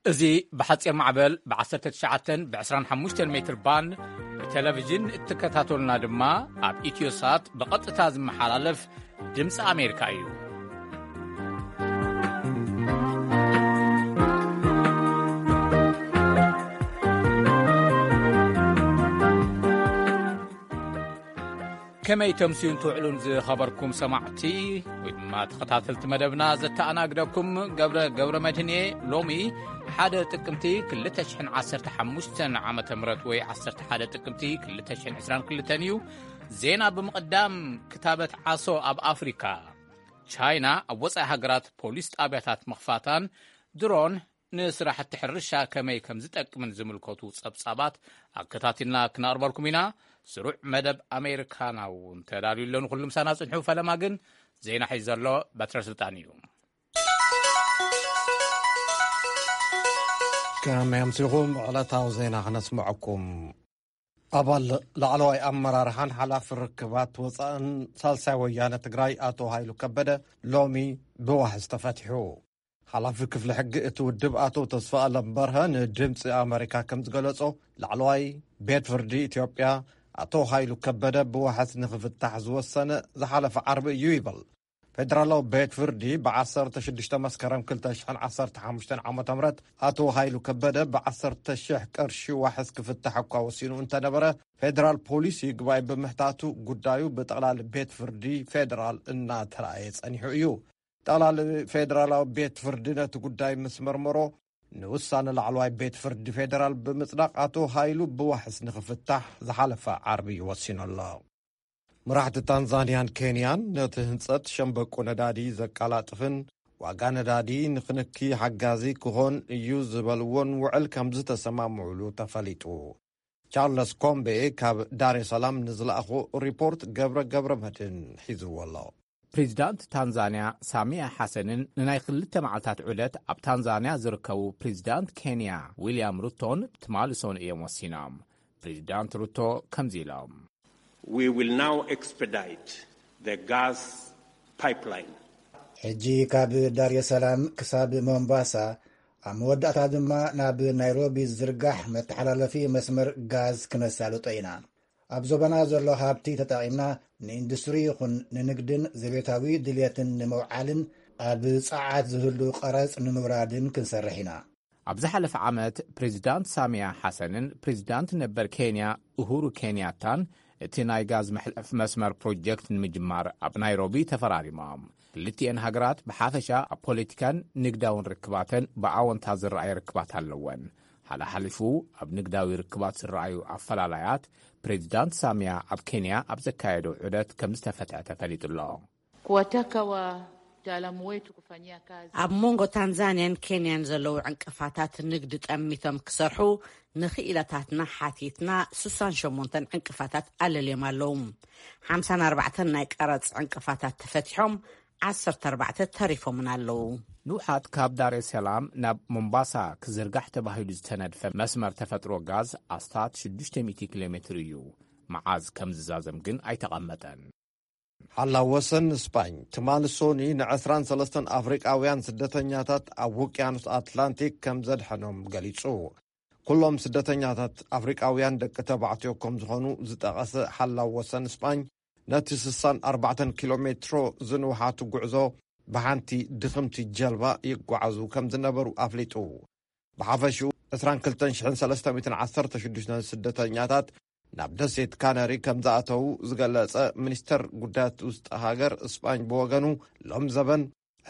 እዚ بحصير معبل ب19 ب25 متر باند بتلفزيون تكتاتلنا دما اب ايتيوسات بقطتا زمحلالف ድምፂ ኣሜሪካ እዩ። كمي تمسيون توعلون خبركم سمعتي وما تخطاتلت مدبنا زتأناقدكم قبر مدهني لومي حادة تقمتي كل تشحن 15 عامة مرات وي 11 تقمتي كل تشحن 20 كل تانيو زينا بمقدام كتابة عاصو أب أفريكا تشاينا أبوصي هاقرات بوليس أبيتات مخفاتان درون نسرح التحرشة كمي كمزتك من زملكوتو صبصابات أكتاتنا كناربالكمينا سروع مدب أمريكانا وانتدالي اللون كلهم سنة صنحو فلماقن زينا حيزر له باتر سلطانيو كما يمسيغم على تاو زينا نسمعكم أبال لعلوي أمرارحان حلاف الركبات وصان سالسا ويانا تقراي آتو هايلو كبدا لومي بواحد استفتحو حلاف كفل حق اتودب آتو تصفاء لمبرهن جمس أمريكا كمز قلصو لعلوي بيت فردي إثيوبيا آتو هايلو كبدا بواحد نخفتح زوصان زحالف عربي يويبل فدرالو بيت فردي بعصر تشدشتا مسكرم كلتا شحن 15 عام تمرت آتو هايلو كبدا بعصر تشح كرشي واحد كفتحكوا وسينو انت نبره فدرال بوليسي قباي بمحتاتو قدايو بتقلال بيت فردي فدرال انا ترايز انيحو ايو تقلال فدرالو بيت فردينا تقداي مسمرمرو نوصان العلواي بيت فردي فدرال بمصداق آتو هايلو بواحد نخفتح زحالفة عربي وسينو الله مراحة تنزانيان كينيان نتهنصت شنبقو ندادي زقالاتفن واقا ندادي نخنكي حقازي كهون يوز بالون وعل كمز تسمامعلو تفليتو چارلس كومبي كاب دار السلام نزلأخو ريبورت قبر مدن حيزو والله بريزيدانت تنزانيا سامية حسنن نناي خلت معلتات عدت اب تنزانيا زركو بريزيدانت كينيا ويليام روتون تمالسون ايام وسينام بريزيدانت روتو كمزيلام We will now expedite the gas pipeline. حجي كاب دار السلام كساب مومباسا امودات دما ناب نيروبي زرغح متحللفي مسمر غاز كنسالو طينا ابزوبنا زلو هابتي تطعيمنا ناندستري يخون ننقدن زبيتاوي دليتن نموعالن اب صعات زهلو قرص نمورادن كنسرحينا ابزحلف عامت بريزيدانت سامية حسنن بريزيدانت نبر كينيا أهورو كينياتان اتناي غاز محلف مسمر بروجكت نمجمار اب نيروبي تفراريمام لتيان هاجرات بحافشا بوليتيكان نقداون ركباتن بعاون تازر رأي ركبات هاللون حالا حلفو اب نقداوي ركبات سرعيو افلاليات بريزيدانت سامية اب كينيا اب زكايدو عدت كمستفتع تفليت الله ኣብ ሞንጎ ታንዛንያን ኬንያን ዘለዉ ዕንቅፋታት ንግዲ ጠሚቶም ክሰርሑ ንኽኢለታትና ሓቲትና 68 ዕንቅፋታት ኣለልዮም ኣለዉ 54 ናይ ቀረጽ ዕንቅፋታት ተፈቲሖም 14 ተሪፎምን ኣለዉ ንውሓት ካብ ዳር ሰላም ናብ ሞምባሳ ክዝርጋሕ ተባሂሉ ዝተነድፈ መስመር ተፈጥሮ ጋዝ ኣስታት 600 ኪሎ ሜትር እዩ መዓዝ ከም ዝዛዘም ግን ኣይተቐመጠን حلا وسن اسباني تمالسوني نعسران سلستن افريقاويان سدتنياتات اب وقيانوس اتلانتيك كم زدحنهم قليصو كلهم سدتنياتات افريقاويان دق تبعتيوكم زخونو زتقاس حلا وسن اسباني نتسسان 4 كيلومتر زنوحاتو غعزو بحانتي دخمتي جلبا يقعزو كم زنبرو افليتو بحافشو 22,310 سدتنياتات نابدسيت كاناري كمزاتو زغلص منستر قدات وسط هاجر اسباني بوغنو لوم زبن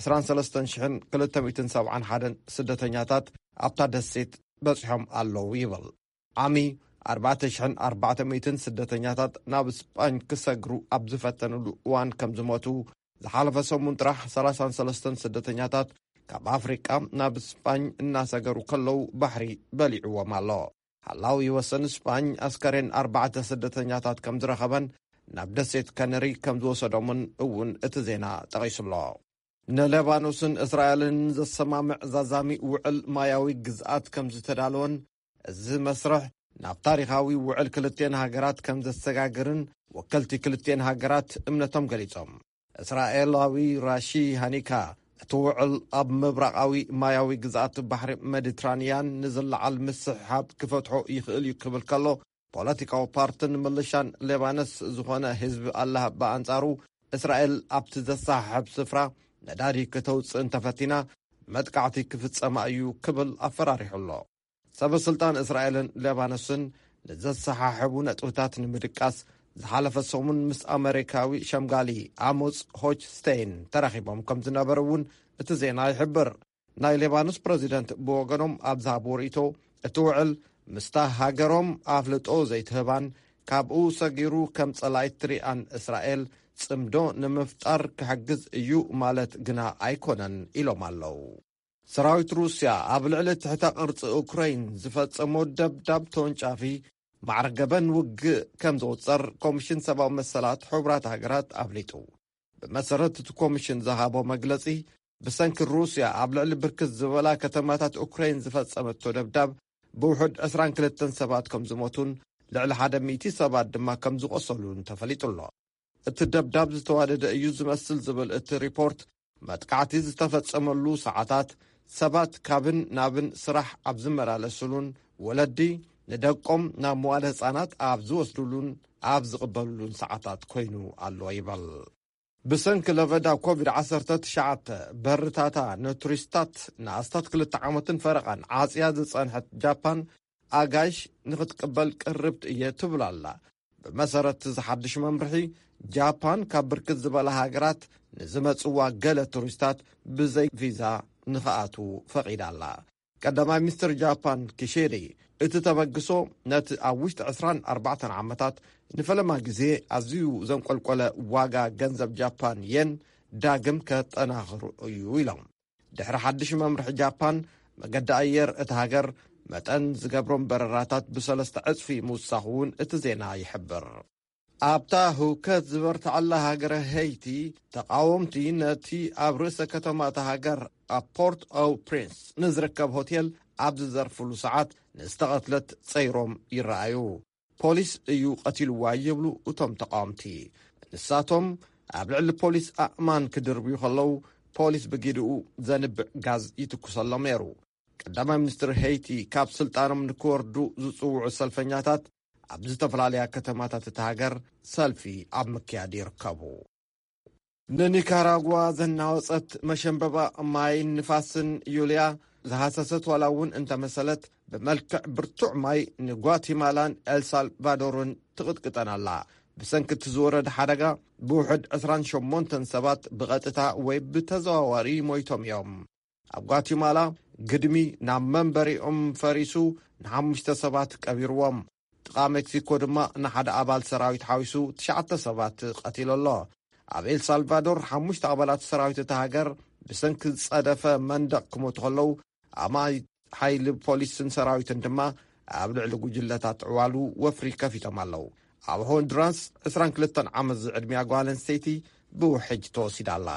23,271 سدتنياتات ابتا دسيت بصحم الله يبل عامي 4,400 سدتنياتات ناب اسباني كسغرو ابزفتنلو وان كمزموتو زحالف سمون طرح 33 سدتنياتات كاب افريقيا ناب اسباني الناسغرو كلو بحري بليعو مالو حلاو يوسن اسباني اسكرين 4 سدتنياتات كم زرخبن نابدسيت كانري كم زوسدومن اون اتزينا تقيسلو نلبانوسن اسرائيلن زسمامع زازامي وعل ماياوي جزات كم زتدالون از مسرح ناب تاريخاوي وعل كلتين هاجرات كم زسغاغرن وكلتي كلتين هاجرات امنتم غليصم اسرائيلاوي راشي هانيكا እቲ ውዕል ኣብ ምብራቃዊ ማያዊ ግዛኣት ባሕሪ ሜዲትራንያን ንዝለዓል ምስሕሓብ ክፈትሖ ይኽእል እዩ ክብል ከሎ ፖለቲካዊ ፓርቲን ምልሻን ሌባኖስ ዝኾነ ህዝቢ ኣላህ በኣንጻሩ እስራኤል ኣብቲ ዘሳሕሕብ ስፍራ ነዳዲ ከተውፅእ እንተፈቲና መጥቃዕቲ ክፍጸማ እዩ ክብል ኣፈራሪሑሎ ሰበስልጣን እስራኤልን ሌባኖስን ንዘሰሓሕቡ ነጥብታት ንምድቃስ ዝሓለፈ ሰሙን ምስ ኣሜሪካዊ ሸምጋሊ ኣሞፅ ሆችስቴይን ተራኺቦም ከም ዝነበሩ እውን እቲ ዜና ይሕብር ናይ ሌባኖስ ፕረዚደንት ብወገኖም ኣብ ዝሃብዎ ርእቶ እቲ ውዕል ምስታ ሃገሮም ኣፍልጦ ዘይትህባን ካብኡ ሰጊሩ ከም ጸላይት ትሪኣን እስራኤል ጽምዶ ንምፍጣር ክሕግዝ እዩ ማለት ግና ኣይኮነን ኢሎም ኣለዉ ሰራዊት ሩስያ ኣብ ልዕሊ ትሕተ ቅርፂ ኡክራይን ዝፈጸሞ ደብዳብ ተወንጫፊ ማዕርገበን ውግእ ከም ዝውፀር ኮሚሽን ሰብኣዊ መሰላት ሕቡራት ሃገራት ኣፍሊጡ ብመሰረት እቲ ኮሚሽን ዝሃቦ መግለጺ ብሰንኪ ሩስያ ኣብ ልዕሊ ብርክት ዝበላ ከተማታት ኡክራይን ዝፈጸመቶ ደብዳብ ብውሑድ 22 ሰባት ከም ዝሞቱን ልዕሊ 100 ሰባት ድማ ከም ዝቆሰሉን ተፈሊጡሎ እቲ ደብዳብ ዝተዋደደ እዩ ዝመስል ዝብል እቲ ሪፖርት መጥቃዕቲ ዝተፈጸመሉ ሰዓታት ሰባት ካብን ናብን ስራሕ ኣብ ዝመላለስሉን ወለዲ ንደቆም ናብ መዋዕለ ህፃናት ኣብ ዝወስዱሉን ኣብ ዝቕበሉሉን ሰዓታት ኮይኑ ኣሎ ይበል ብሰንኪ ለበዳ ኮቪድ-19 በርታታ ንቱሪስታት ንኣስታት 2 ዓመትን ፈረቓን ዓፅያ ዝጸንሐት ጃፓን ኣጋይሽ ንኽትቅበል ቅርብቲ እየ ትብል ኣላ ብመሰረት ዝሓድሽ መምርሒ ጃፓን ካብ ብርክት ዝበላ ሃገራት ንዝመጽዋ ገለ ቱሪስታት ብዘይ ቪዛ ንኽኣቱ ፈቒዳ ኣላ ቀዳማይ ሚኒስትር ጃፓን ኪሺዳ እቲ ተበግሶ ነቲ ኣብ ውሽጢ 24 ዓመታት ንፈለማ ግዜ ኣዝዩ ዘንቆልቆለ ዋጋ ገንዘብ ጃፓን የን ዳግም ከጠናኽሩ እዩ ኢሎም ድሕሪ ሓድሽ መምርሒ ጃፓን መገዲ ኣየር እቲ ሃገር መጠን ዝገብሮም በረራታት ብ3 ዕፅፊ ምውሳኽ እውን እቲ ዜና ይሕብር ኣብታ ህውከት ዝበርትዓላ ሃገረ ሄይቲ ተቃወምቲ ነቲ ኣብ ርእሰ ከተማ እታ ሃገር ኣብ ፖርት ኦ ፕሪንስ ንዝርከብ ሆቴል ኣብ ዝዘርፍሉ ሰዓት ንዝተቐትለት ፀይሮም ይረኣዩ ፖሊስ እዩ ቀቲልዋ ይብሉ እቶም ተቃወምቲ ንሳቶም ኣብ ልዕሊ ፖሊስ ኣእማን ክድርብዩ ከለዉ ፖሊስ ብጊድኡ ዘንብዕ ጋዝ ይትኩሰሎም ነይሩ ቀዳማይ ሚኒስትር ሄይቲ ካብ ስልጣኖም ንክወርዱ ዝፅውዑ ሰልፈኛታት ኣብ ዝተፈላለያ ከተማታት እቲ ሃገር ሰልፊ ኣብ ምክያድ ይርከቡ ንኒካራጓ ዘናወፀት መሸንበባ ማይን ንፋስን ዩልያ ዝሃሰሰት ዋላ እውን እንተመሰለት ብመልክዕ ብርቱዕ ማይ ንጓቲማላን ኤልሳልቫዶርን ትቕጥቅጠን ኣላ ብሰንኪ ዝወረደ ሓደጋ ብውሕድ 28 ሰባት ብቐጥታ ወይ ብተዘዋዋሪ ሞይቶም እዮም ኣብ ጓቲማላ ግድሚ ናብ መንበሪኦም ፈሪሱ ን5 ሰባት ቀቢርዎም ጥቓ ሜክሲኮ ድማ ንሓደ ኣባል ሰራዊት ሓዊሱ 9 ሰባት ቀቲሉ ኣሎ ኣብ ኤልሳልቫዶር 5 ኣባላት ሰራዊት እቲ ሃገር ብሰንኪ ዝጸደፈ መንደቕ ክሞቱ ከለዉ ኣማይ ሓይሊ ፖሊስን ሰራዊትን ድማ ኣብ ልዕሊ ጉጅለታት ዕዋሉ ወፍሪ ከፊቶም ኣለዉ ኣብ ሆንዱራስ 22 ዓመት ዝዕድሚያ ጓል ኣንስተይቲ ብውሕጅ ተወሲዳ ኣላ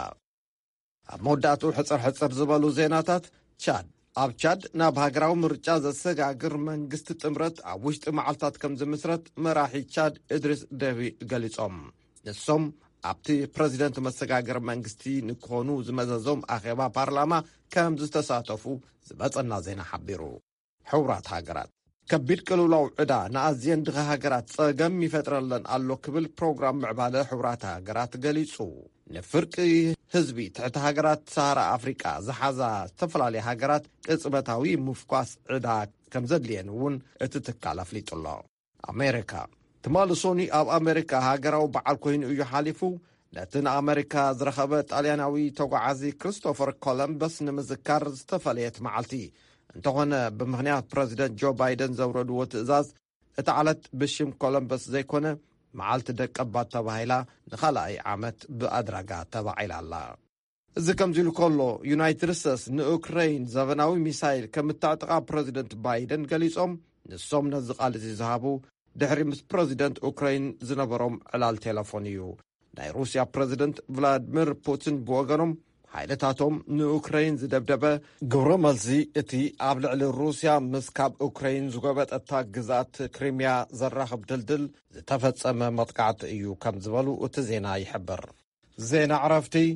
ኣብ መወዳእቱ ሕፅር ዝበሉ ዜናታት ቻድ ኣብ ቻድ ናብ ሃገራዊ ምርጫ ዘሰጋግር መንግስቲ ጥምረት ኣብ ውሽጢ መዓልታት ከም ዝምስረት መራሒ ቻድ ኢድሪስ ዴቢ ገሊጾም ንሶም ኣብቲ ፕረዚደንት መሰጋገር መንግስቲ ንክኾኑ ዝመዘዞም ኣኼባ ፓርላማ ከም ዝተሳተፉ ዝመፀና ዜና ሓቢሩ ሕቡራት ሃገራት ከቢድ ቅልውላው ዕዳ ንኣዝየን ድኻ ሃገራት ፀገም ይፈጥረለን ኣሎ ክብል ፕሮግራም ምዕባለ ሕቡራት ሃገራት ገሊጹ ንፍርቂ ህዝቢ ትሕቲ ሃገራት ሳሃራ ኣፍሪቃ ዝሓዛ ዝተፈላለዩ ሃገራት ቅጽበታዊ ምፍኳስ ዕዳ ከም ዘድልየን እውን እቲ ትካል ኣፍሊጡሎ ኣሜሪካ ትማሊ ሶኒ ኣብ ኣሜሪካ ሃገራዊ በዓል ኮይኑ እዩ ሓሊፉ ነቲ ንኣሜሪካ ዝረኸበ ጣልያናዊ ተጓዓዚ ክሪስቶፈር ኮሎምበስ ንምዝካር ዝተፈለየት መዓልቲ እንተኾነ ብምኽንያት ፕረዚደንት ጆ ባይደን ዘውረድዎ ትእዛዝ እቲ ዓለት ብሽም ኮሎምበስ ዘይኮነ መዓልቲ ደቀባት ተባሂላ ንኻልኣይ ዓመት ብኣድራጋ ተባዒላ ኣላ እዚ ከምዚ ኢሉ ከሎ ዩናይትድ ስቴትስ ንኡክራይን ዘበናዊ ሚሳይል ከም እተዕጥቓ ፕረዚደንት ባይደን ገሊጾም ንሶም ነዚ ቃልሲ ዝሃቡ ድሕሪ ምስ ፕረዚደንት ኡክራይን ዝነበሮም ዕላል ቴሌፎን እዩ ናይ ሩስያ ፕረዚደንት ቭላድሚር ፑቲን ብወገኖም ሓይልታቶም ንኡክራይን ዝደብደበ ግብረ መልሲ እቲ ኣብ ልዕሊ ሩስያ ምስ ካብ ኡክራይን ዝጎበጠታ ግዛት ክሪምያ ዘራኽብ ድልድል ዝተፈጸመ መጥቃዕቲ እዩ ከም ዝበሉ እቲ ዜና ይሕብር ዜና ዕረፍቲ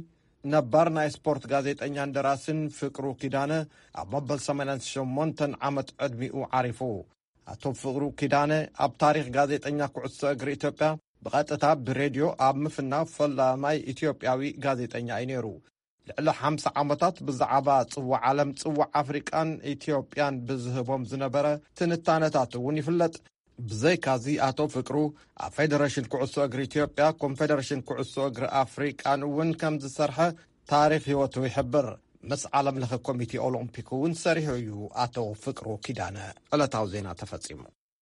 ነባር ናይ ስፖርት ጋዜጠኛን ደራስን ፍቅሩ ኪዳነ ኣብ መበል 88 ዓመት ዕድሚኡ ዓሪፉ። ኣቶ ፍቅሩ ኪዳነ ኣብ ታሪክ ጋዜጠኛ ኩዕሶ እግሪ ኢትዮጵያ ብቐጥታ ብሬድዮ ኣብ ምፍናው ፈላማይ ኢትዮጵያዊ ጋዜጠኛ እዩ ነይሩ። ልዕሊ 50 ዓመታት ብዛዕባ ጽዋዕ ዓለም ጽዋዕ ኣፍሪቃን ኢትዮጵያን ብዝህቦም ዝነበረ ትንታነታት እውን ይፍለጥ። ብዘይካዚ ኣቶ ፍቅሩ ኣብ ፌደሬሽን ኩዕሶ እግሪ ኢትዮጵያ ኮንፌደሬሽን ኩዕሶ እግሪ ኣፍሪቃን እውን ከም ዝሰርሐ ታሪክ ህይወቱ ይሕብር። ምስ ዓለም ለኸ ኮሚቴ ኦሎምፒክ እውን ሰሪሑ እዩ ኣቶ ፍቅሩ ኪዳነ። ዕለታዊ ዜና ተፈጺሙ።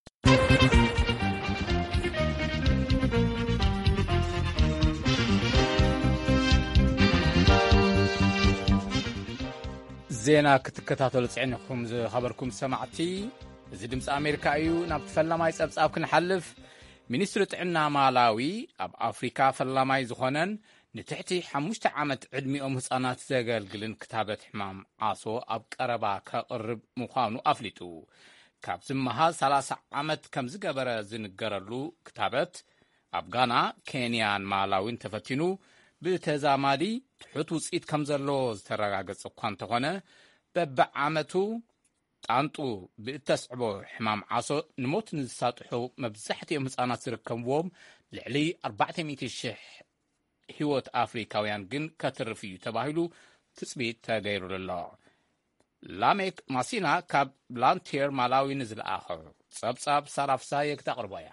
ዜና ክትከታተሉ ጽዕንኩም ዝኸበርኩም ሰማዕቲ እዚ ድምፂ ኣሜሪካ እዩ። ናብ ፈላማይ ጸብጻብ ክንሓልፍ። ሚኒስትሪ ጥዕና ማላዊ ኣብ ኣፍሪካ ፈላማይ ዝኾነን ንትሕቲ 5 ዓመት ዕድሚኦም ህፃናት ዘገልግልን ክታበት ሕማም ዓሶ ኣብ ቀረባ ከቕርብ ምዃኑ ኣፍሊጡ። ካብ ዝመሃዝ 30 ዓመት ከም ዝገበረ ዝንገረሉ ክታበት ኣብ ጋና፣ ኬንያን ማላዊን ተፈቲኑ ብተዛማዲ ትሑት ውፅኢት ከም ዘለዎ ዝተረጋገጸ እኳ እንተኾነ በብዓመቱ ጣንጡ ብእተስዕቦ ሕማም ዓሶ ንሞት ንዝሳጥሑ መብዛሕትኦም ህፃናት ዝርከብዎም ልዕሊ 400,000 ህይወት ኣፍሪካውያን ግን ከትርፍ እዩ ተባሂሉ ትፅቢት ተገይሩሉ ኣሎ። ላሜክ ማሲና ካብ ብላንቲር ማላዊ ንዝለኣኸ ጸብጻብ ሳራፍሳ የክተቕርበያ።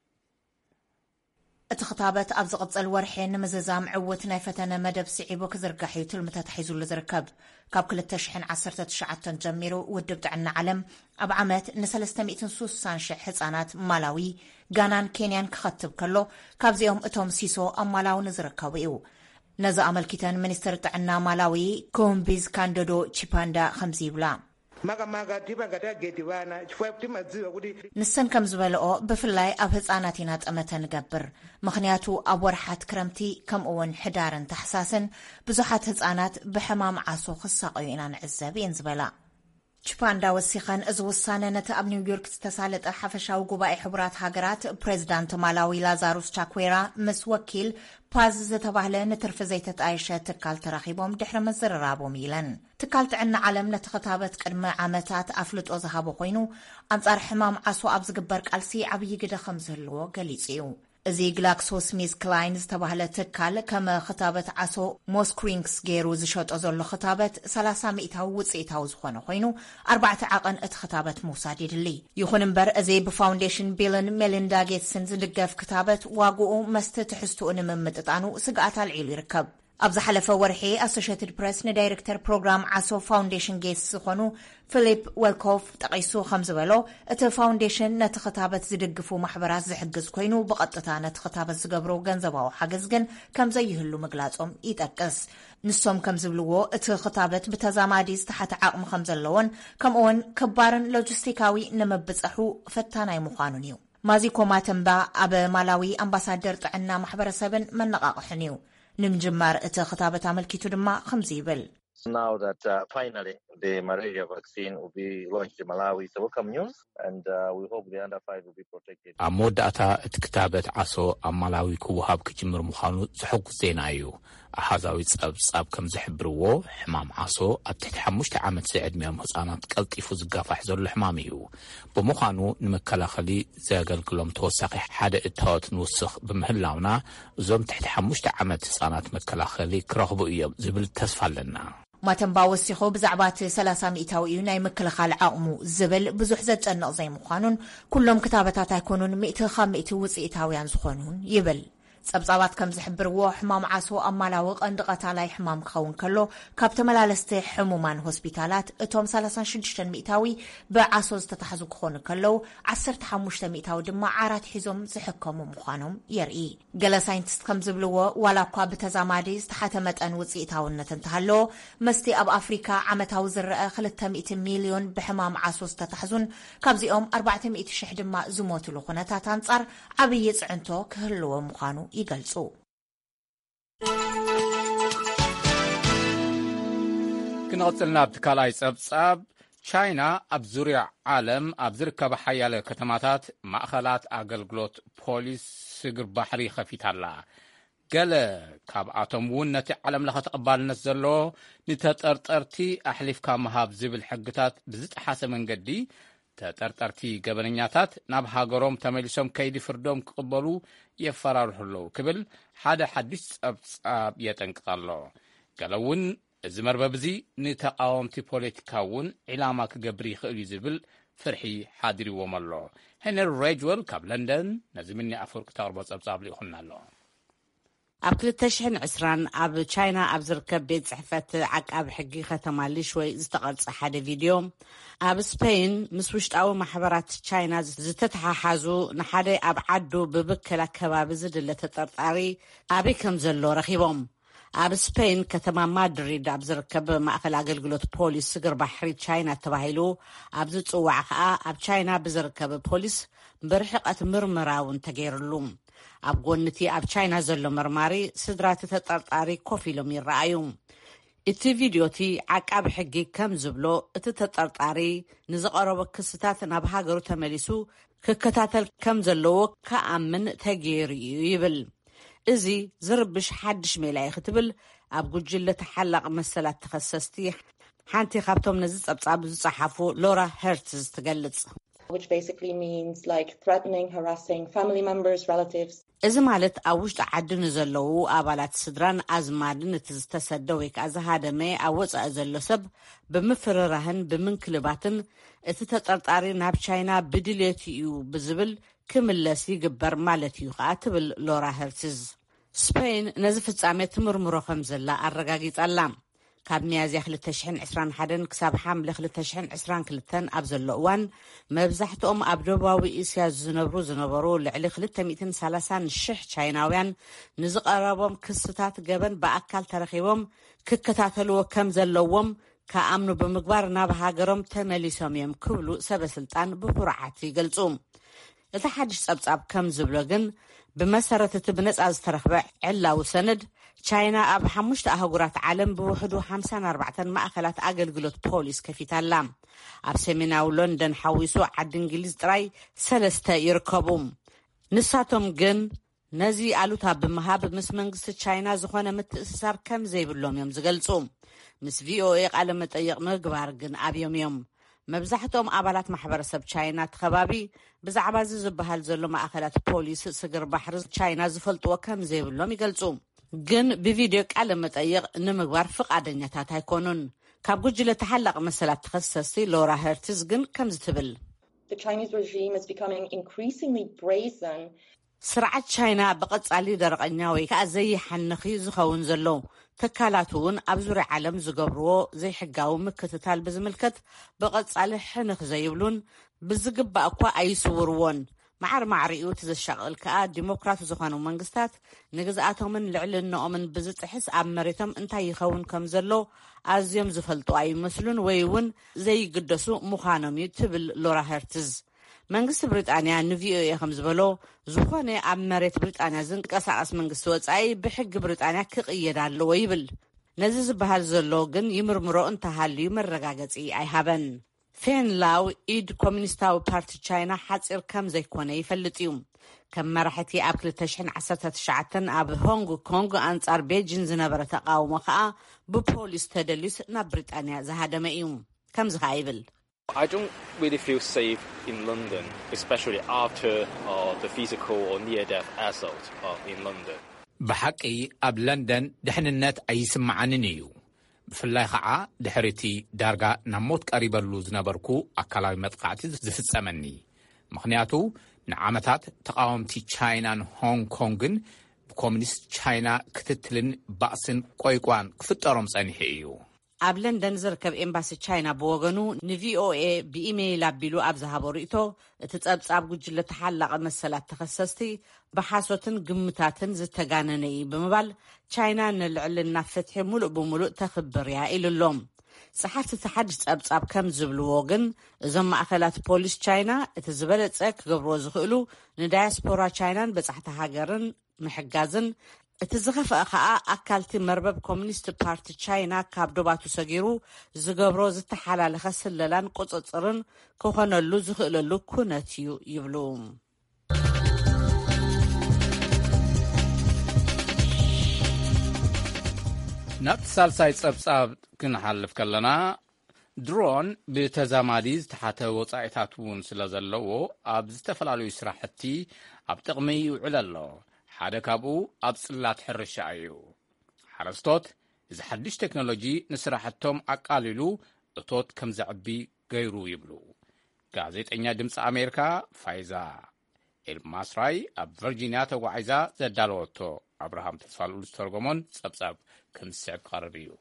እቲ ክታበት ኣብ ዝቕጽል ወርሒ ንምዝዛም ዕውት ናይ ፈተነ መደብ ስዒቡ ክዝርጋሕ እዩ ትልሚ ተታሒዙሉ ዝርከብ። ካብ 2019 ጀሚሩ ውድብ ጥዕና ዓለም ኣብ ዓመት ን360,000 ህፃናት ማላዊ፣ ጋናን ኬንያን ክኸትብ ከሎ ካብዚኦም እቶም ሲሶ ኣብ ማላዊ ንዝርከቡ እዩ። ነዚ ኣመልኪተን ሚኒስትር ጥዕና ማላዊ ኮምቢዝ ካንዶዶ ቺፓንዳ ከምዚ ይብላ። ንሰን ከም ዝበልኦ ብፍላይ ኣብ ህፃናት ኢና ጠመተ ንገብር። ምክንያቱ ኣብ ወርሓት ክረምቲ ከምኡውን ሕዳርን ታሕሳስን ብዙሓት ህፃናት ብሕማም ዓሶ ክሳቀዩ ኢና ንዕዘብ እየን ዝበላ። ቺፓንዳ ወሲኸን እዚ ውሳነ ነቲ ኣብ ኒውዮርክ ዝተሳለጠ ሓፈሻዊ ጉባኤ ሕቡራት ሃገራት ፕሬዚዳንት ማላዊ ላዛሩስ ቻኩዌራ ምስ ወኪል ፓዝ ዝተባህለ ንትርፊ ዘይተጣየሸ ትካል ተራኺቦም ድሕሪ መዘረራቦም ኢለን። ትካል ጥዕና ዓለም ነቲ ክታበት ቅድሚ ዓመታት ኣፍልጦ ዝሃቦ ኮይኑ ኣንጻር ሕማም ዓሶ ኣብ ዝግበር ቃልሲ ዓብዪ ግደ ከም ዝህልዎ ገሊጹ እዩ። እዚ ግላክሶስሚዝ ክላይን ዝተባህለ ትካል ከም ክታበት ዓሶ ሞስክሪንግስ ገይሩ ዝሸጦ ዘሎ ክታበት 30% ውፅኢታዊ ዝኾነ ኮይኑ 4 ዓቐን እቲ ክታበት ምውሳድ ይድሊ። ይኹን እምበር እዚ ብፋውንዴሽን ቢልን ሜሊንዳ ጌትስን ዝድገፍ ክታበት ዋግኡ መስተ ትሕዝትኡ ንምምጥጣኑ ስግኣት ኣልዒሉ ይርከብ። ኣብ ዝሓለፈ ወርሒ ኣሶሽትድ ፕሬስ ንዳይሬክተር ፕሮግራም ዓሶ ፋውንዴሽን ጌትስ ዝኾኑ ፊሊፕ ዌልኮፍ ጠቂሱ ከም ዝበሎ እቲ ፋውንዴሽን ነቲ ክታበት ዝድግፉ ማሕበራት ዝሕግዝ ኮይኑ ብቐጥታ ነቲ ክታበት ዝገብሩ ገንዘባዊ ሓገዝ ግን ከም ዘይህሉ ምግላጾም ይጠቅስ። ንሶም ከም ዝብልዎ እቲ ክታበት ብተዛማዲ ዝተሓተ ዓቕሚ ከም ዘለዎን ከምኡውን ክባርን ሎጂስቲካዊ ንምብፅሑ ፈታናይ ምዃኑን እዩ። ማዚኮ ማተምባ ኣብ ማላዊ ኣምባሳደር ጥዕና ማሕበረሰብን መነቓቕሕን እዩ። ንምጅማር እቲ ክታበት ኣመልኪቱ ድማ ከምዚ ይብል። Now that finally the malaria vaccine will be launched in Malawi, it's a welcome news, and we hope the under 5 will be protected. ኣብ መወዳእታ እቲ ክታበት ዓሶ ኣብ ማላዊ ክወሃብ ክጅምር ምዃኑ ዝሕጉስ ዜና እዩ። ኣሓዛዊ ጸብጻብ ከም ዝሕብርዎ ሕማም ዓሶ ኣብ ትሕቲ 5 ዓመት ዕድሚኦም ህፃናት ቀልጢፉ ዝጋፋሕ ዘሎ ሕማም እዩ። ብምዃኑ ንመከላኸሊ ዘገልግሎም ተወሳኺ ሓደ እታወት ንውስኽ ብምህላውና እዞም ትሕቲ 5 ዓመት ህፃናት መከላኸሊ ክረኽቡ እዮም ዝብል ተስፋ ኣለና። ማተምባ ወሲኹ ብዛዕባ እቲ 30% እዩ ናይ ምክልኻል ዓቕሙ ዝብል ብዙሕ ዘጨንቕ ዘይምዃኑን ኩሎም ክታበታት ኣይኮኑን 100% ውፅኢታውያን ዝኾኑን ይብል። ጸብጻባት ከም ዝሕብርዎ ሕማም ዓሶ ኣብ ማላዊ ቀንዲ ቀታላይ ሕማም ክኸውን ከሎ ካብ ተመላለስቲ ሕሙማን ሆስፒታላት እቶም 36% ብዓሶ ዝተታሕዙ ክኾኑ ከለው 15% ድማ ዓራት ሒዞም ዝሕከሙ ምዃኖም የርኢ። ገለ ሳይንቲስት ከም ዝብልዎ ዋላ እኳ ብተዛማዲ ዝተሓተ መጠን ውፅኢታውነት እንተሃለዎ መስቲ ኣብ ኣፍሪካ ዓመታዊ ዝረአ 200 ሚልዮን ብሕማም ዓሶ ዝተታሕዙን ካብዚኦም 400,000 ድማ ዝሞትሉ ኩነታት አንጻር ዓብዪ ጽዕንቶ ክህልዎ ምዃኑ ይገልጹ። ክንቕጽልና ኣብቲ ካልኣይ ጸብጻብ ቻይና ኣብ ዙርያ ዓለም ኣብ ዝርከባ ሓያለ ከተማታት ማእኸላት ኣገልግሎት ፖሊስ ስግር ባሕሪ ኸፊታላ። ገለ ካብኣቶም እውን ነቲ ዓለም ለኸ ተቐባልነት ዘለዎ ንተጠርጠርቲ ኣሕሊፍካ መሃብ ዝብል ሕግታት ብዝጠሓሰ መንገዲ ተጠርጠርቲ ገበነኛታት ናብ ሃገሮም ተመሊሶም ከይዲ ፍርዶም ክቕበሉ የፈራርሑ ኣለዉ ክብል ሓደ ሓድሽ ጸብጻብ የጠንቅቕ ኣሎ። ገለ እውን እዚ መርበብ እዚ ንተቃወምቲ ፖለቲካ እውን ዒላማ ክገብር ይኽእል እዩ ዝብል ፍርሒ ሓዲርዎም ኣሎ። ሄነሪ ሬጅወል ካብ ለንደን ነዚ ምኒ ኣፈወርቂ ተቕርቦ ጸብጻብ ልኢኹና ኣሎ። ኣብ 2020 ኣብ ቻይና ኣብ ዝርከብ ቤት ጽሕፈት ዓቃቢ ሕጊ ከተማ ሊሽወይ ዝተቐርጸ ሓደ ቪድዮ ኣብ ስፔን ምስ ውሽጣዊ ማሕበራት ቻይና ዝተተሓሓዙ ንሓደ ኣብ ዓዱ ብብከላ ከባቢ ዝድለ ተጠርጣሪ ኣበይ ከም ዘሎ ረኺቦም። ኣብ ስፔን ከተማ ማድሪድ ኣብ ዝርከብ ማእኸል ኣገልግሎት ፖሊስ ስግር ባሕሪ ቻይና ተባሂሉ ኣብ ዝጽዋዕ ከዓ ኣብ ቻይና ብዝርከብ ፖሊስ ብርሕቐት ምርመራ እውን ተገይሩሉ። ኣብ ጎንቲ ኣብ ቻይና ዘሎ መርማሪ ስድራቲ ተጠርጣሪ ኮፍ ኢሎም ይረኣዩ። እቲ ቪድዮቲ ዓቃቢ ሕጊ ከም ዝብሎ እቲ ተጠርጣሪ ንዝቐረበ ክስታት ናብ ሃገሩ ተመሊሱ ክከታተል ከም ዘለዎ ከኣምን ተገይሩ እዩ ይብል። እዚ ዝርብሽ ሓድሽ ሜላ ክትብል ኣብ ጉጅለ ተሓላቕ መሰላት ተኸሰስቲ ሓንቲ ካብቶም ነዚ ጸብጻብ ዝጸሓፉ ሎራ ሄርትዝ ትገልጽ። which basically means like threatening, harassing family members, relatives. እዚ ማለት ኣብ ውሽጢ ዓዲ ንዘለዉ ኣባላት ስድራን ኣዝማድን እቲ ዝተሰደ ወይ ከዓ ዝሃደመ ኣብ ወፃኢ ዘሎ ሰብ ብምፍርራህን ብምንክልባትን እቲ ተጠርጣሪ ናብ ቻይና ብድሌት እዩ ብዝብል ክምለስ ይግበር ማለት እዩ ከዓ ትብል ሎራ ሄርትዝ። ስፔን ነዚ ፍጻሜ ትምርምሮ ከም ዘላ ኣረጋጊጻላ። ካብ ሚያዝያ 2021 ክሳብ ሓምለ 2022 ኣብ ዘሎ እዋን መብዛሕትኦም ኣብ ደቡባዊ እስያ ዝነበሩ ልዕሊ 230,000 ቻይናውያን ንዝቐረቦም ክስታት ገበን ብኣካል ተረኺቦም ክከታተልዎ ከም ዘለዎም ከኣምኑ ብምግባር ናብ ሃገሮም ተመሊሶም እዮም ክብሉ ሰበስልጣን ብኩርዓት ይገልጹ። እቲ ሓድሽ ጸብጻብ ከም ዝብሎ ግን ብመሰረት እቲ ብነጻ ዝተረኽበ ዕላዊ ሰነድ ቻይና ኣብ 5 ኣህጉራት ዓለም ብውሕዱ 54 ማእኸላት ኣገልግሎት ፖሊስ ከፊታላ። ኣብ ሰሜናዊ ሎንደን ሓዊሱ ዓዲ እንግሊዝ ጥራይ 3 ይርከቡ። ንሳቶም ግን ነዚ ኣሉታ ብምሃብ ምስ መንግስቲ ቻይና ዝኾነ ምትእስሳር ከም ዘይብሎም እዮም ዝገልጹ። ምስ ቪኦኤ ቃለ መጠይቕ ምግባር ግን ኣብዮም እዮም። መብዛሕትኦም ኣባላት ማሕበረሰብ ቻይና ተኸባቢ ብዛዕባ እዚ ዝበሃል ዘሎ ማእኸላት ፖሊስ ስግር ባሕሪ ቻይና ዝፈልጥዎ ከም ዘይብሎም ይገልጹ። ግን ብቪድዮ ቃለ መጠይቕ ንምግባር ፍቃደኛታት ኣይኮኑን። ካብ ጉጅለ ተሓላቕ መሰላት ተኸሰስቲ ሎራ ሄርትዝ ግን ከም ዝትብል The Chinese regime is becoming increasingly brazen. ስርዓት ቻይና ብቐጻሊ ደረቐኛ ወይ ከዓ ዘይሓንኺ ዝኸውን ዘሎ ተካላት እውን ኣብ ዙርያ ዓለም ዝገብርዎ ዘይሕጋዊ ምክትታል ብዝምልከት ብቐጻሊ ሕንኽ ዘይብሉን ብዝግባእ እኳ ኣይስውርዎን። ማዕር ማዕሪኡ ትዘሻቕል ከዓ ዲሞክራት ዝኾኑ መንግስታት ንግዝኣቶምን ልዕልነኦምን ብዝጥሕስ ኣብ መሬቶም እንታይ ይኸውን ከም ዘሎ ኣዝዮም ዝፈልጡ ኣይመስሉን ወይ እውን ዘይግደሱ ምዃኖም እዩ ትብል ሎራ ሄርትዝ። መንግስቲ ብሪጣንያ ንቪኦኤ ከም ዝበሎ ዝኾነ ኣብ መሬት ብሪጣንያ ዝንቀሳቐስ መንግስቲ ወፃኢ ብሕጊ ብሪጣንያ ክቕየድ ኣለዎ ይብል። ነዚ ዝበሃል ዘሎ ግን ይምርምሮ እንተሃልዩ መረጋገፂ ኣይሃበን። ፌንላው ኢድ ኮሚኒስታዊ ፓርቲ ቻይና ሓፂር ከም ዘይኮነ ይፈልጥ እዩ። ከም መራሕቲ ኣብ 2019 ኣብ ሆንግ ኮንግ ኣንጻር ቤጂን ዝነበረ ተቃውሞ ከዓ ብፖሊስ ተደሊስ ናብ ብሪጣንያ ዝሃደመ እዩ። ከምዚ ከዓ ይብል I don't really feel safe in London, especially after the physical or near-death assault in London. ብሓቂ ኣብ ለንደን ድሕንነት ኣይስምዓንን እዩ። ብፍላይ ከዓ ድሕሪቲ ዳርጋ ናብ ሞት ቀሪበሉ ዝነበርኩ ኣካላዊ መጥቃዕቲ ዝፍጸመኒ። ምክንያቱ ንዓመታት ተቃወምቲ ቻይናን ሆንግ ኮንግን ብኮሚኒስት ቻይና ክትትልን ባእስን ቆይቋን ክፍጠሮም ጸኒሑ እዩ። ኣብ ለንደን ዝርከብ ኤምባሲ ቻይና ብወገኑ ንቪኦኤ ብኢሜይል ኣቢሉ ኣብ ዝሃቦ ርእቶ እቲ ጸብጻብ ጉጅለ ተሓላቐ መሰላት ተኸሰስቲ ብሓሶትን ግምታትን ዝተጋነነ እዩ ብምባል ቻይና ንልዕልና ፍትሒ ሙሉእ ብምሉእ ተኽብር እያ ኢሉሎም። ጸሓፍቲ እቲ ሓድሽ ጸብጻብ ከም ዝብልዎ ግን እዞም ማእኸላት ፖሊስ ቻይና እቲ ዝበለጸ ክገብርዎ ዝኽእሉ ንዳያስፖራ ቻይናን በጻሕቲ ሃገርን ምሕጋዝን እቲ ዝኸፍአ ከዓ ኣካልቲ መርበብ ኮሚኒስት ፓርቲ ቻይና ካብ ዶባቱ ሰጊሩ ዝገብሮ ዝተሓላለኸ ስለላን ቁፅፅርን ክኾነሉ ዝኽእለሉ ኩነት እዩ ይብሉ። ናብቲ ሳልሳይ ጸብጻብ ክንሓልፍ ከለና ድሮን ብተዛማዲ ዝተሓተ ወጻኢታት እውን ስለ ዘለዎ ኣብ ዝተፈላለዩ ስራሕቲ ኣብ ጥቕሚ ይውዕል ኣሎ። ሓደ ካብኡ ኣብ ጽላት ሕርሻ እዩ። ሓረስቶት እዚ ሓድሽ ቴክኖሎጂ ንስራሕቶም ኣቃሊሉ እቶት ከም ዘዕቢ ገይሩ ይብሉ። ጋዜጠኛ ድምፂ ኣሜሪካ ፋይዛ ኤልማስራይ ኣብ ቨርጂንያ ተጓዒዛ ዘዳለወቶ ኣብርሃም ተስፋልኡ ዝተርጎሞን ጸብጻብ ከም ዝስዕብ ቀረብ እዩ።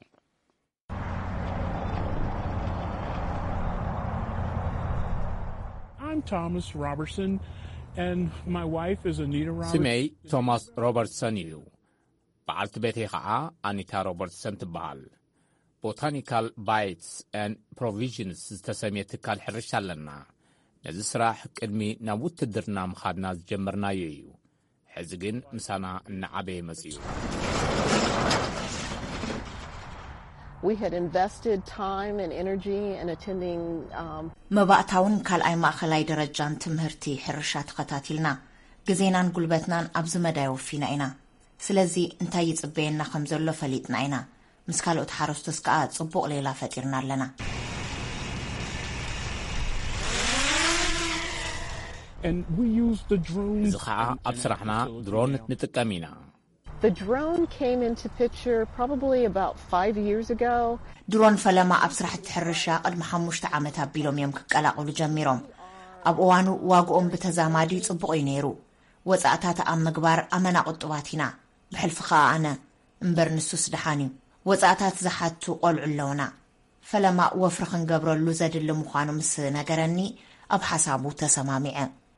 I'm Thomas Robertson and my wife is Anita Robertson. ስሜይ ቶማስ ሮበርትሰን እዩ። በዓልቲ ቤተይ ከዓ ኣኒታ ሮበርትሰን ትበሃል። ቦታኒካል ባይትስ and provisions ዝተሰምየ ትካል ሕርሻ ኣለና። ነዚ ስራሕ ቅድሚ ናብ ውትድርና ምኻድና ዝጀመርናዮ እዩ። ሕዚ ግን ምሳና እናዓበየ መጽኡ። We had invested time and energy in attending መባእታውን ካልኣይ ማእኸላይ ደረጃን ትምህርቲ ሕርሻ ተኸታቲልና ግዜናን ጉልበትናን ኣብዚ መዳይ ወፊና ኢና። ስለዚ እንታይ ይጽበየና ከም ዘሎ ፈሊጥና ኢና። ምስ ካልኦት ሓረስቶስ ከዓ ጽቡቕ ሌላ ፈጢርና ኣለና። And we used the drone. እዚ ከዓ ኣብ ስራሕና ድሮን ንጥቀም ኢና። The drone came into picture probably about 5 years ago. ድሮን ፈለማ ኣብ ስራሕቲ ሕርሻ ቅድሚ 5 ዓመት ኣቢሎም እዮም ክቀላቅሉ ጀሚሮም። ኣብ እዋኑ ዋግኦም ብተዛማዲ ጽቡቕ እዩ ነይሩ። ወጻእታት ኣብ ምግባር ኣመና ቁጥባት ኢና። ብሕልፊ ከዓ ኣነ እምበር ንሱስ ድሓን እዩ። ወጻእታት ዝሓቱ ቆልዑ ኣለውና። ፈለማ ወፍሪ ክንገብረሉ ዘድሊ ምዃኑ ምስ ነገረኒ ኣብ ሓሳቡ ተሰማሚዐ።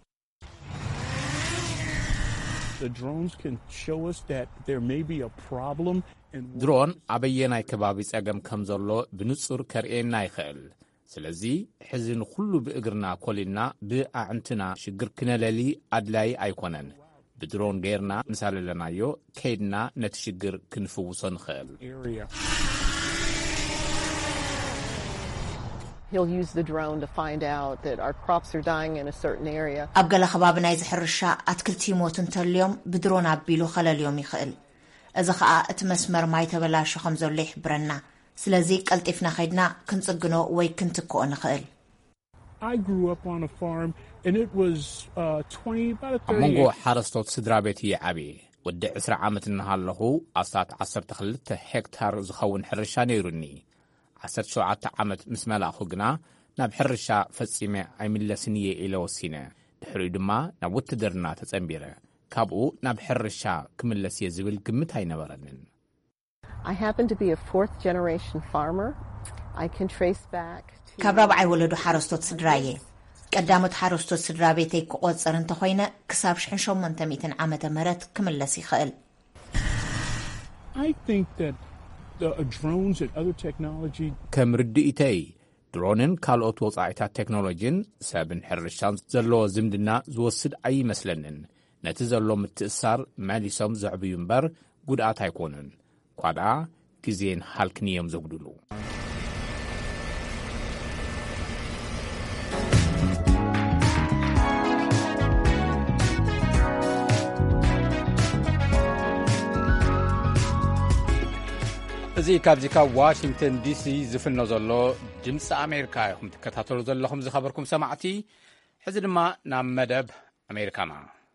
The drones can show us that there may be a problem and ድሮን ኣበየናይ ከባቢ ጸገም ከም ዘሎ ብንጹር ከርእየና ይኽእል። ስለዚ ሕዚ ንኹሉ ብእግርና ኮሊና ብኣዕንትና ሽግር ክነለሊ ኣድላይ ኣይኮነን። ብድሮን ጌርና ምሳለለናዮ ከይድና ነቲ ሽግር ክንፍውሶ ንኽእል። He'll use the drone to find out that our crops are dying in a certain area. ኣብ ገለ ከባቢ ናይ ዝሕርሻ ኣትክልቲ ይሞቱ እንተልዮም ብድሮን ኣቢሉ ኸለልዮም ይኽእል። እዚ ከዓ እቲ መስመር ማይ ተበላሹ ከም ዘሎ ይሕብረና። ስለዚ ቀልጢፍና ኸይድና ክንጽግኖ ወይ ክንትክኦ ንኽእል። I grew up on a farm and it was 20 about 30. መንጎ ሓረስቶት ስድራ ቤት ይዓብየ ወዲ 20 ዓመት እናሃለኹ ኣስታት 12 ሄክታር ዝኸውን ሕርሻ ነይሩኒ። 17 ዓመት ምስ መላእኹ ግና ናብ ሕርሻ ፈጺመ ኣይምለስን እየ ኢለ ወሲነ። ድሕሪኡ ድማ ናብ ውትድርና ተጸንቢረ። ካብኡ ናብ ሕርሻ ክምለስ እየ ዝብል ግምት ኣይነበረንን። I happen to be a 4th generation farmer. I can trace back to ካብ ራብዓይ ወለዱ ሓረስቶት ስድራ እየ። ቀዳሞት ሓረስቶት ስድራ ቤተይ ክቆጽር እንተኾይነ ክሳብ 1800 ዓመተ ምህረት ክምለስ ይኽእል። I think that the drones and other technology ከም ርድኢተይ ድሮንን ካልኦት ወጻኢታት ቴክኖሎጂን ሰብን ሕርሻን ዘለዎ ዝምድና ዝወስድ ኣይመስለንን። ነቲ ዘሎ ምትእሳር መሊሶም ዘዕብዩ እምበር ጉድኣት ኣይኮኑን። ኳድኣ ግዜን ሃልክን እዮም ዘጉድሉ። እዚ ካብዚ ካብ ዋሽንግተን ዲሲ ዝፍኖ ዘሎ ድምፂ ኣሜሪካ ኢኹም ትከታተሉ ዘለኹም ዝኸበርኩም ሰማዕቲ። ሕዚ ድማ ናብ መደብ ኣሜሪካና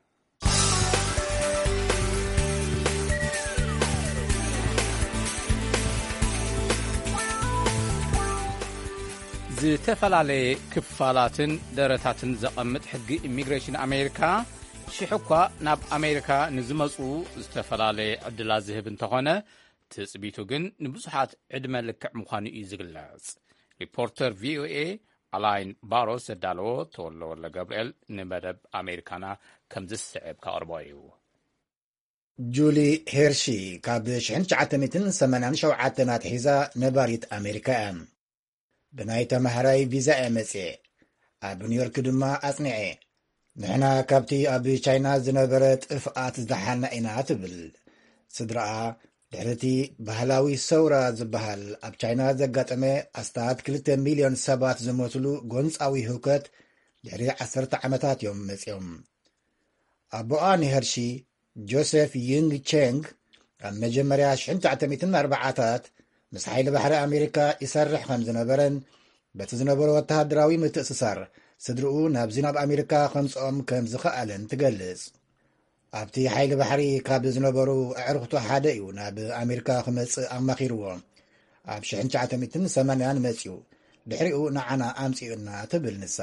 ዝተፈላለየ ክፋላትን ደረታትን ዘቐምጥ ሕጊ ኢሚግሬሽን ኣሜሪካ ሽሕ እኳ ናብ ኣሜሪካ ንዝመፁ ዝተፈላለየ ዕድላት ዝህብ እንተኾነ ትጽቢቱ ግን ንብዙሓት ዕድመ ልክዕ ምዃኑ እዩ ዝግለጽ። ሪፖርተር ቪኦኤ ኣላይን ባሮስ ዘዳለዎ ተወሎ ወለ ገብርኤል ንመደብ ኣሜሪካና ከም ዝስዕብ ካቕርቦ እዩ። ጁሊ ሄርሺ ካብ 1987 ኣትሒዛ ነባሪት ኣሜሪካ እያ። ብናይ ተማሃራይ ቪዛ እየ መጽአ። ኣብ ኒውዮርክ ድማ ኣጽኒዐ። ንሕና ካብቲ ኣብ ቻይና ዝነበረ ጥፍኣት ዝደሓና ኢና ትብል። ስድራኣ ድሕርቲ ባህላዊ ሰውራ ዝበሃል ኣብ ቻይና ዘጋጠመ ኣስታት 2 ሚልዮን ሰባት ዝሞትሉ ጎንፃዊ ህውከት ድሕሪ 10 ዓመታት እዮም መጺኦም። ኣቦኣ ንሄርሺ ጆሴፍ ይንግ ቼንግ ኣብ መጀመርያ 1940ታት ምስ ሓይሊ ባሕሪ ኣሜሪካ ይሰርሕ ከም ዝነበረን በቲ ዝነበሮ ወተሃደራዊ ምትእስሳር ስድሪኡ ናብዚ ናብ ኣሜሪካ ከምፅኦም ከም ዝኸኣለን ትገልጽ። ኣብቲ ሓይሊ ባሕሪ ካብ ዝነበሩ ኣዕርኽቱ ሓደ እዩ ናብ ኣሜሪካ ክመጽእ ኣማኺርዎ። ኣብ 1980 መጺኡ ድሕሪኡ ንዓና ኣምጺኡና ትብል ንሳ።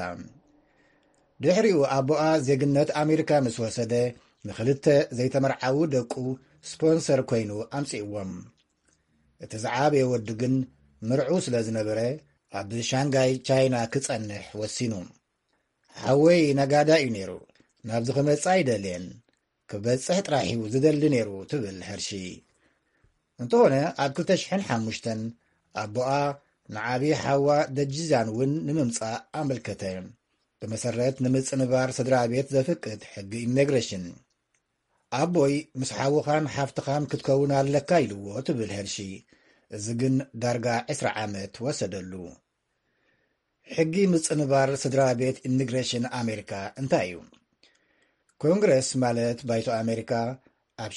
ድሕሪኡ ኣቦኣ ዜግነት ኣሜሪካ ምስ ወሰደ ንኽልተ ዘይተመርዓዊ ደቁ ስፖንሰር ኮይኑ ኣምጺእዎም። እቲ ዝዓበየ ወዲ ግን ምርዑ ስለ ዝነበረ ኣብ ሻንጋይ ቻይና ክጸንሕ ወሲኑ። ሓወይ ነጋዳ እዩ ነይሩ፣ ናብዚ ክመጽእ ኣይደልየን፣ ክበጽሕ ጥራሕ እዩ ዝደሊ ነይሩ ትብል ሕርሺ። እንተኾነ ኣብ 2005 ኣቦኣ ንዓብዪ ሓዋ ደጅዛን እውን ንምምጻእ ኣመልከተ። ብመሰረት ንምጽንባር ስድራ ቤት ዘፍቅድ ሕጊ ኢሚግሬሽን ኣቦይ ምስ ሓውኻን ሓፍትኻን ክትከውን ኣለካ ኢልዎ ትብል ሕርሺ። እዚ ግን ዳርጋ 20 ዓመት ወሰደሉ። ሕጊ ምጽንባር ስድራ ቤት ኢሚግሬሽን ኣሜሪካ እንታይ እዩ? ኮንግረስ ማለት ባይቶ ኣሜሪካ ኣብ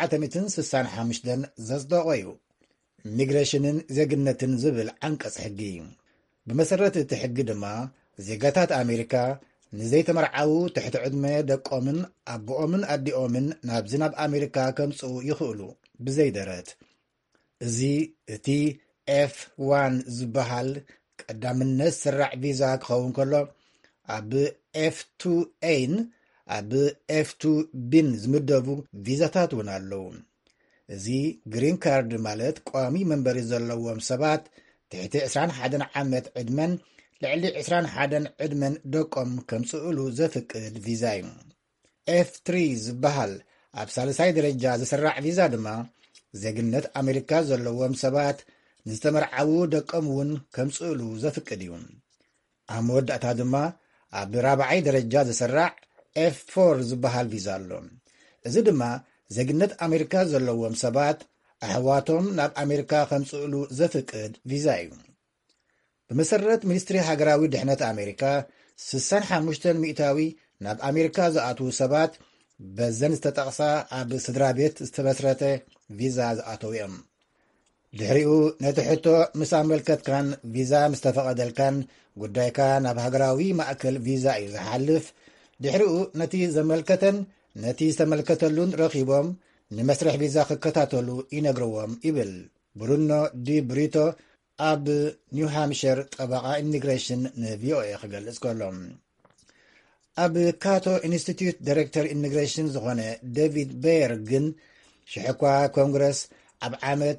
1965 ዘጽደቆ እዩ። ኢሚግሬሽንን ዜግነትን ዝብል ዓንቀጽ ሕጊ። ብመሰረት እቲ ሕጊ ድማ ዜጋታት ኣሜሪካ ንዘይተመርዓዉ ትሕቲ ዕድመ ደቆምን ኣቦኦምን ኣዲኦምን ናብዚ ናብ ኣሜሪካ ከምጽኡ ይኽእሉ ብዘይደረት። እዚ እቲ F1 ዝበሃል ቀዳምነት ስራዕ ቪዛ ክኸውን ከሎ ኣብ F2Aን ኣብ F2Bን ዝምደቡ ቪዛታት እውን ኣለዉ። እዚ ግሪን ካርድ ማለት ቋሚ መንበሪ ዘለዎም ሰባት ትሕቲ 21 ዓመት ዕድመን ልዕሊ 21 ዕድመን ደቆም ከምጽእሉ ዘፍቅድ ቪዛ እዩ። F3 ዝበሃል ኣብ ሳልሳይ ደረጃ ዝስራዕ ቪዛ ድማ ዜግነት ኣሜሪካ ዘለዎም ሰባት ንዝተመርዓዉ ደቆም እውን ከምጽእሉ ዘፍቅድ እዩ። ኣብ መወዳእታ ድማ ኣብ ራብዓይ ደረጃ ዝስራዕ F4 ዝበሃል ቪዛ ኣሎ። እዚ ድማ ዜግነት ኣሜሪካ ዘለዎም ሰባት ኣሕዋቶም ናብ ኣሜሪካ ከምጽእሉ ዘፍቅድ ቪዛ እዩ። ብመሰረት ሚኒስትሪ ሃገራዊ ድሕነት ኣሜሪካ 65 ሚእታዊ ናብ ኣሜሪካ ዝኣትዉ ሰባት በዘን ዝተጠቕሳ ኣብ ስድራ ቤት ዝተመስረተ ቪዛ ዝኣተዉ እዮም። ድሕሪኡ ነቲ ሕቶ ምስ ኣመልከትካን ቪዛ ምስ ተፈቐደልካን ጉዳይካ ናብ ሃገራዊ ማእከል ቪዛ እዩ ዝሓልፍ። ድሕሪኡ ነቲ ዘመልከተን ነቲ ዝተመልከተሉን ረኺቦም ንመስርሕ ቪዛ ክከታተሉ ይነግርዎም ይብል ብሩኖ ዲ ብሪቶ ኣብ ኒው ሃምሽር ጠበቓ ኢሚግሬሽን ንቪኦኤ ክገልጽ ከሎም። ኣብ ካቶ ኢንስቲትዩት ዳይሬክተር ኢሚግሬሽን ዝኾነ ዴቪድ ቤየር ግን ሽሕኳ ኮንግረስ ኣብ ዓመት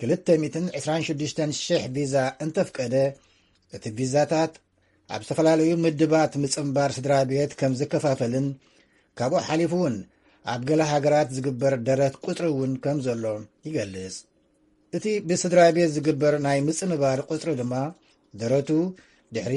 226,000 ቪዛ እንተፍቀደ እቲ ቪዛታት ኣብ ዝተፈላለዩ ምድባት ምጽምባር ስድራ ቤት ከም ዝከፋፈልን ካብኡ ሓሊፉ እውን ኣብ ገለ ሃገራት ዝግበር ደረት ቁፅሪ እውን ከም ዘሎ ይገልጽ። እቲ ብስድራ ቤት ዝግበር ናይ ምጽንባር ቁፅሪ ድማ ደረቱ ድሕሪ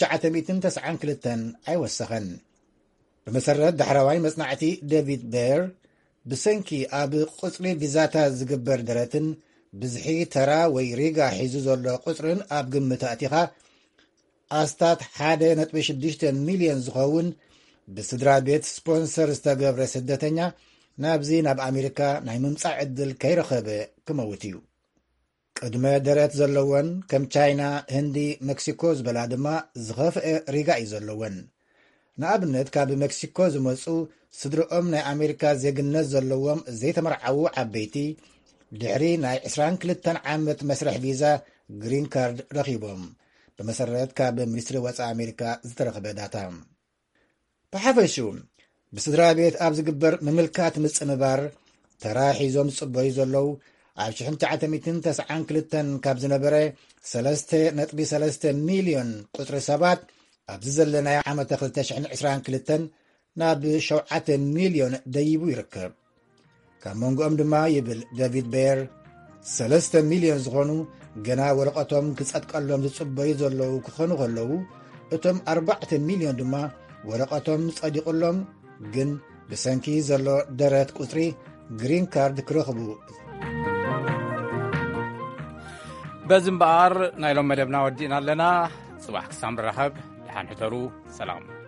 1992 ኣይወሰኸን። ብመሰረት ዳሕራዋይ መጽናዕቲ ዴቪድ ቤየር ብሰንኪ ኣብ ቁፅሪ ቪዛታት ዝግበር ደረትን ብዝሒ ተራ ወይ ሪጋ ሒዙ ዘሎ ቁፅርን ኣብ ግምት ኣቲኻ ኣስታት 1.6 ሚልዮን ዝኸውን ብስድራ ቤት ስፖንሰር ዝተገብረ ስደተኛ ናብዚ ናብ ኣሜሪካ ናይ ምምጻእ ዕድል ከይረኸበ ክመውት እዩ። ቅድመ ደረት ዘለወን ከም ቻይና፣ ህንዲ፣ ሜክሲኮ ዝበላ ድማ ዝኸፍአ ሪጋ እዩ ዘለወን። ንኣብነት ካብ ሜክሲኮ ዝመፁ ስድሮኦም ናይ ኣሜሪካ ዜግነት ዘለዎም ዘይተመርዓዉ ዓበይቲ ድሕሪ ናይ 22 ዓመት መስርሕ ቪዛ ግሪን ካርድ ረኺቦም ብመሰረት ካብ ሚኒስትሪ ወፃኢ ኣሜሪካ ዝተረኸበ ዳታ። ብሓፈሹ ብስድራ ቤት ኣብ ዝግበር ምምልካት ምጽንባር ተራ ሒዞም ዝጽበዩ ዘለዉ ኣብ 1992 ካብ ዝነበረ 3.3 ሚልዮን ቁፅሪ ሰባት ኣብዚ ዘለናዮ ዓመተ 2022 ናብ 7 ሚልዮን ደይቡ ይርከብ። ካብ መንጎኦም ድማ ይብል ዴቪድ ቤየር 3 ሚልዮን ዝኾኑ ገና ወረቐቶም ክጸድቀሎም ዝጽበዩ ዘለዉ ክኾኑ ከለዉ እቶም 4 ሚልዮን ድማ ወረቐቶም ጸዲቑሎም ግን ብሰንኪ ዘሎ ደረት ቁፅሪ ግሪን ካርድ ክረኽቡ። በዚ እምበኣር ናይሎም መደብና ወዲእና ኣለና። ጽባሕ ክሳብ ንራኸብ ድሓን ሕተሩ ሰላም